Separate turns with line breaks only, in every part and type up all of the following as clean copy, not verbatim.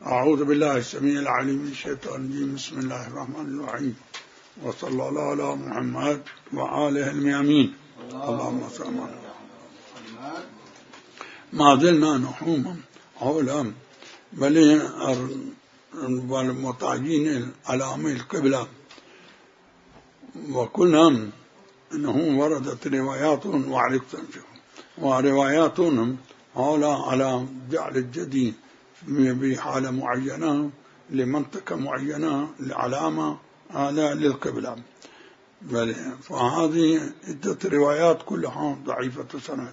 أعوذ بالله السميع العليم من الشيطان الرجيم. بسم الله الرحمن الرحيم، وصلى الله على محمد وآله الميامين. اللهم صل على محمد. ما زلنا نحوما حول والمتعيين علامة القبلة، وقلنا أنه وردت روايات وروايات على جعل الجدي بحالة معينة لمنطقة معينة لعلامة للقبلة، فهذه عدة روايات كلها ضعيفة السند.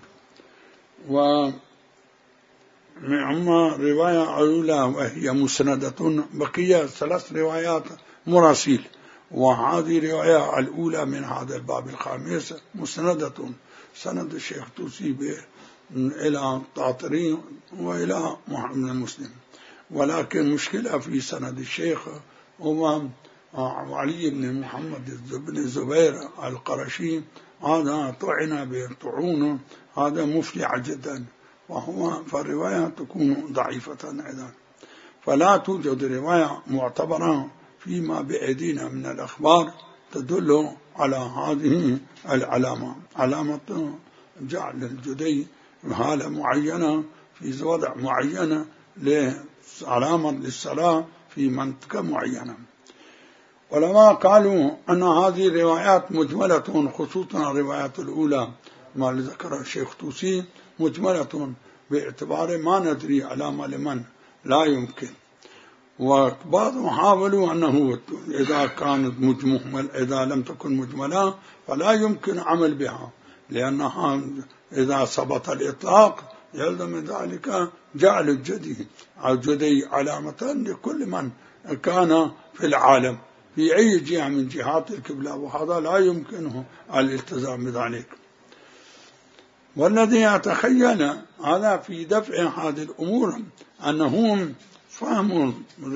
وأما رواية أولى وهي مسندة، بقي 3 روايات مراسيل، وهذه رواية الأولى من هذا الباب الخامس مسندة، سند الشيخ توسي به إلى طاطري وإلى محمد مسلم، ولكن مشكلة في سند الشيخ هو علي بن محمد بن الزبير القرشي، هذا طعن بالطعون، هذا مفلع جدا، فالرواية تكون ضعيفة أيضا، فلا توجد رواية معتبرة فيما بأيدينا من الأخبار تدل على هذه العلامة، علامة جعل الجدي حالة معينة في وضع معينة لعلامة للصلاة في منطقة معينة. ولما قالوا أن هذه الروايات مجملة، خصوصا الروايات الأولى ما ذكر الشيخ توسي مجملة باعتبار ما ندري علامة لمن لا يمكن، وبعضهم حاولوا أنه إذا كانت مجمل إذا لم تكن مجملة فلا يمكن عمل بها، لأنها إذا ثبت الإطلاق يلزم ذلك جعل الجدي علامة لكل من كان في العالم في أي جهة من جهات القبلة، وهذا لا يمكنه الالتزام بذلك. والذي يتخيل هذا في دفع هذه الأمور أنهم فهموا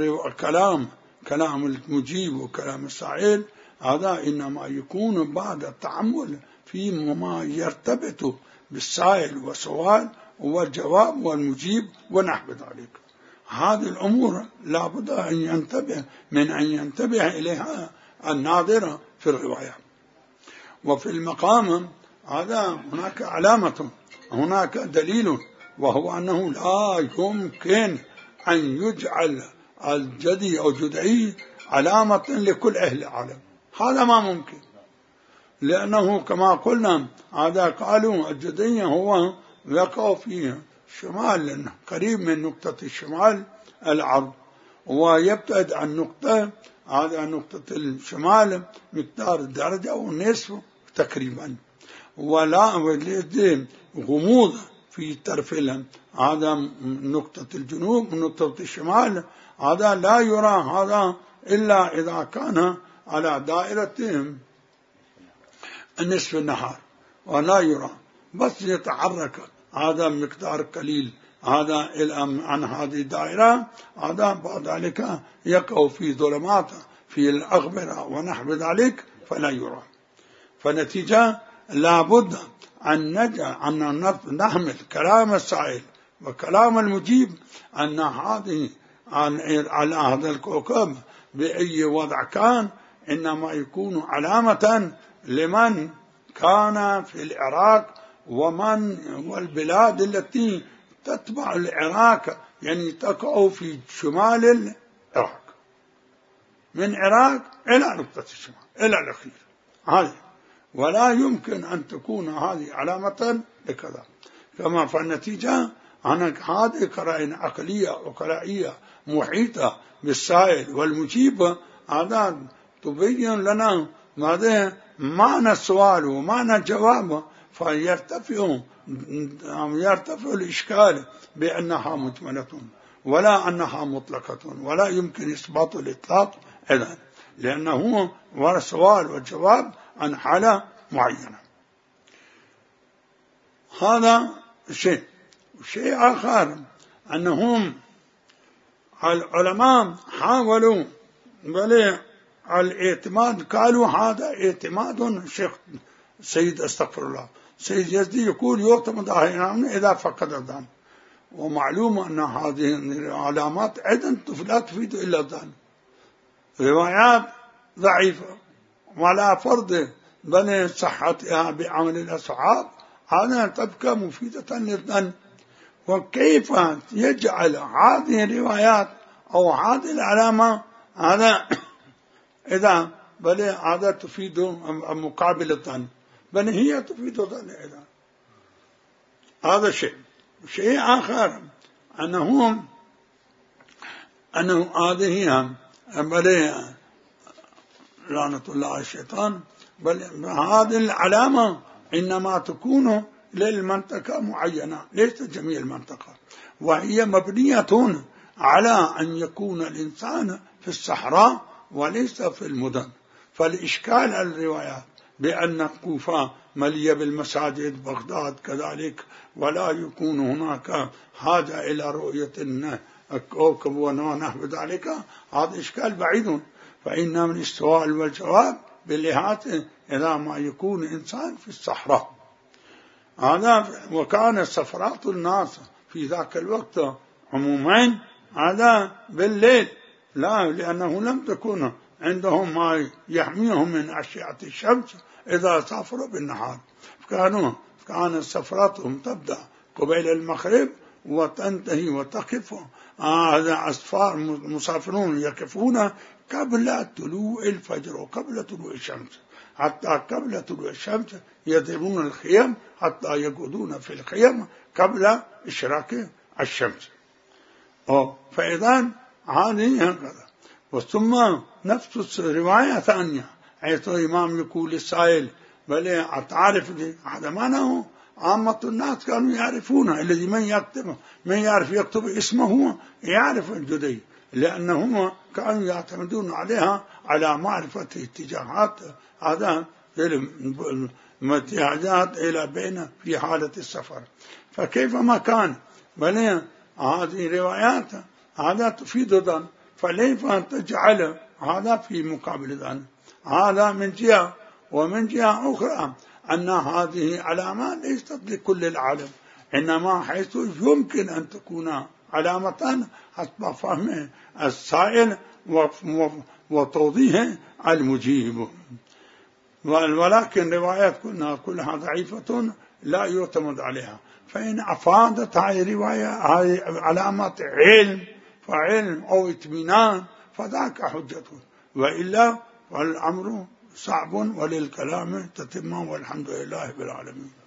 كلام المجيب وكلام السائل، هذا إنما يكون بعد التعمل فيما يرتبط بالسائل والسؤال والجواب والمجيب ونحو ذلك. هذه الأمور لا بد أن ينتبه إليها الناظر في الرواية. وفي المقام هذا هناك علامة، هناك دليل، وهو أنه لا يمكن أن يجعل الجدي أو جدعي علامة لكل أهل العالم، هذا ما ممكن، لأنه كما قلنا هذا قالوا الجدي هو يقع في شمال قريب من نقطة الشمال العرض، ويبتعد عن نقطة هذا نقطة الشمال مقدار درجة ونصف تقريبا، ولا وجد غموض في طرف هذا نقطة الجنوب ونقطة الشمال، هذا لا يرى هذا إلا إذا كان على دائرة نصف النهار، ولا يرى بس يتحرك هذا مقدار قليل هذا عن هذه الدائرة، هذا بعد ذلك يقع في ظلمات في الأغبرة ونحو ذلك فلا يرى. فنتيجة لابد أن نحمل كلام السائل وكلام المجيب أن هذه على هذا الكوكب بأي وضع كان إنما يكون علامة لمن كان في العراق والبلاد التي تتبع العراق، يعني تقع في شمال العراق من العراق إلى نقطة الشمال إلى الأخير هذه، ولا يمكن أن تكون هذه علامة لكذا. كما فالنتيجة أن هذه قرائن عقلية وقرائية محيطة بالسائل والمجيب، هذا تبين لنا ماذا معنى السؤال ومعنى الجواب، فيرتفع الإشكال بأنها مجملة ولا أنها مطلقة، ولا يمكن إثبات الإطلاق إذن، لأنه هو السؤال والجواب عن حالة معينة. هذا شيء آخر أنهم العلماء حاولوا الاعتماد، قالوا هذا اعتماد شيخ سيد استغفر الله سيد يزدي يقول يعتمد إذا فقد الظن، ومعلوم أن هذه العلامات أيضا لا تفيد إلا الظن، روايات ضعيفة ولا فرض بل صحتها بعمل الأصحاب، هذا تبقى مفيدة للظن. وكيف يجعل هذه الروايات أو هذه العلامة هذا إذا بل هذا تفيد مقابل الظن، بل هي تفيد الظن إذا. هذا شيء آخر أنه هذه بل لعنة الله على الشيطان، بل هذه العلامة إنما تكون للمنطقة معينة ليس جميع المنطقة، وهي مبنية على أن يكون الإنسان في الصحراء وليس في المدن. فالإشكال الروايات بأن الكوفة مليئة بالمساجد، بغداد كذلك، ولا يكون هناك حاجة إلى رؤية الكوكب ونحو ذلك، هذا إشكال بعيد. فإن من السؤال والجواب بالإحاطة إلى ما يكون إنسان في الصحراء هذا. وكان سفرات الناس في ذاك الوقت عموما هذا بالليل، لا لأنه لم تكن عندهم ما يحميهم من أشعة الشمس إذا سافروا بالنهار، كان سفراتهم تبدأ قبيل المغرب وتنتهي وتقف. هذا أسفار مسافرون يقفون قبل طلوع الفجر وقبل طلوع الشمس، حتى قبل طلوع الشمس يضربون الخيم حتى يقعدون في الخيم قبل إشراق الشمس. فإذا هذه هكذا. وثم نفس رواية ثانية حيث الإمام يقول للسائل بل أتعرف هذا معناه عامة الناس كانوا يعرفونه، الذي من يعرف يكتب اسمه يعرف الجدي، لأنهم كانوا يعتمدون عليها على معرفة اتجاهات هذا الاتجاهات إلى بين في حالة السفر. فكيف ما كان بل هذه روايات هذا تفيد ظن، فليس تجعل هذا في مقابل ظن. هذا من جهة. ومن جهة أخرى أن هذه علامات ليست لكل العالم، إنما حيث يمكن أن تكون علامة حسب فهم السائل وتوضيح المجيب. ولكن روايات كلها ضعيفة لا يعتمد عليها. فإن أفادت هذه الرواية هذه علامات علم فعلم أو اطمئنان فذاك حجة، وإلا فالأمر صعب وللكلام تتم، والحمد لله بالعالمين.